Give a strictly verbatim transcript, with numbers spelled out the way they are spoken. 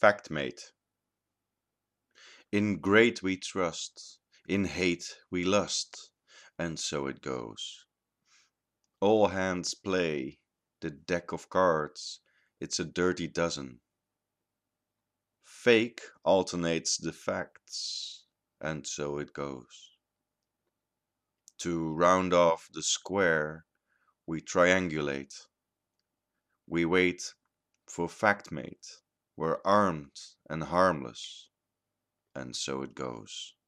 Factmate. In great we trust, in hate we lust, and so it goes. All hands play, the deck of cards, it's a dirty dozen. Fake alternates the facts, and so it goes. To round off the square, we triangulate. We wait for Factmate. We're armed and harmless, and so it goes.